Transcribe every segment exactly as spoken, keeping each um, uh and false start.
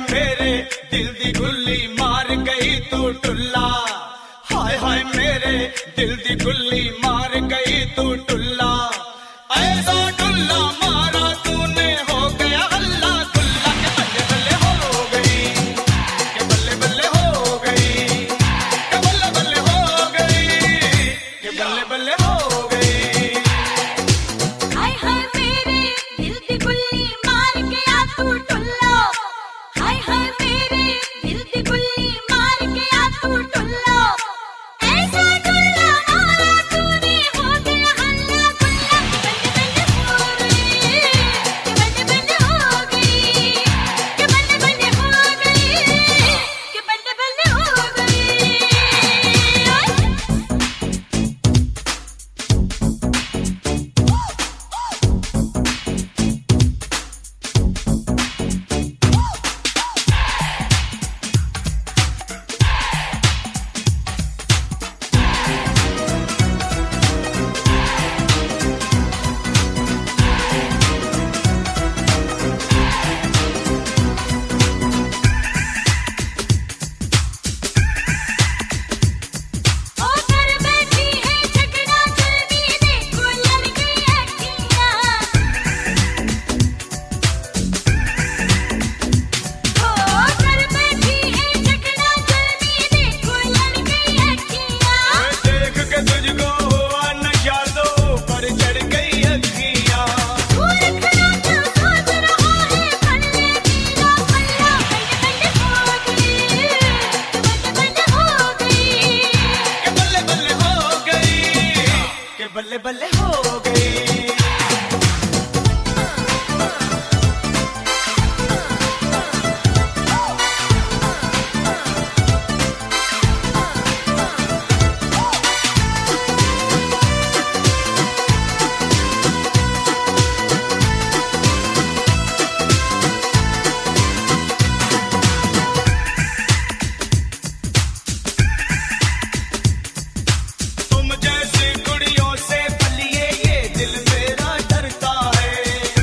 मेरे दिल दी गुल्ली मार गई तू टुल्ला, हाय हाय मेरे दिल दी गुल्ली मार गई तू टुल्ला, ऐसा टुल्ला मारा तूने हो गया हल्ला गुल्ला, के बल्ले बल्ले हो गई, के बल्ले बल्ले हो गई, के बल्ले बल्ले हो गई, के बल्ले बल्ले हो गई। हाय हाय मेरे दिल दी गुल्ली मार गया तू टुल्ला, हाय हाय मेरे दिल दी गुल्ली मार गया तू टुल्ला, ऐसा टुल्ला मारा तूने हो गया हल्ला गुल्ला, के बल्ले बल्ले हो गई, के बल्ले बल्ले हो गई, के बल्ले बल्ले हो गई, के बल्ले बल्ले हो गई। ओ घर बैठी है झगड़ा जल्दी देखो लड़की अखियां, ओ घर बैठी है झगड़ा जल्दी देखो लड़की अखियां, देख के तुझको हुआ नशा दो पर चढ़ गई अखियां, दूर खड़ा तो सोच रहा है पल्ले मेरा पल्ला, बल्ले बल्ले हो गई, के बल्ले बल्ले हो गई, के बल्ले बल्ले हो गई। तुम जैसी कुड़ियों से पलिए ये दिल मेरा डरता है,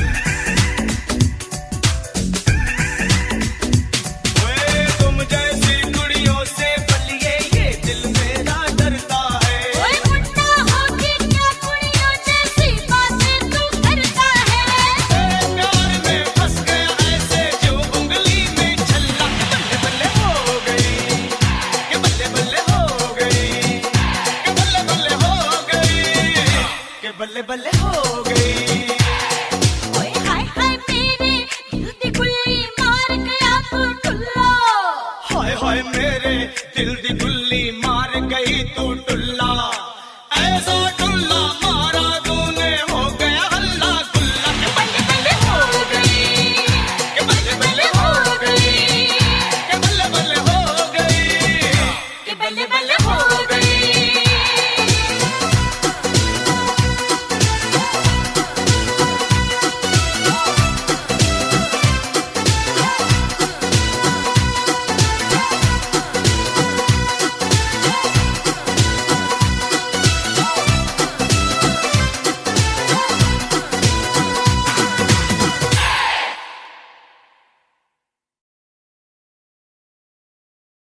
ओए तुम जैसी कुड़ियों से पलिए ये दिल मेरा डरता है, ओए मुन्ना होके क्या कुड़ियों जैसी बातें तू करता है, तेरे प्यार में फंस गया ऐसे जो उंगली में छल्ला, के बल्ले बल्ले हो गई, के बल्ले बल्ले हो गई, के बल्ले बल्ले हो गई, के बल्ले बल्ले हो गई। ओए हाय हाय मेरे दिल दी गुल्ली मार गया तू टुल्ला, हाय हाय मेरे दिल दी गुल्ली मार गई तू टुल्ला, ऐसा टुल्ला मार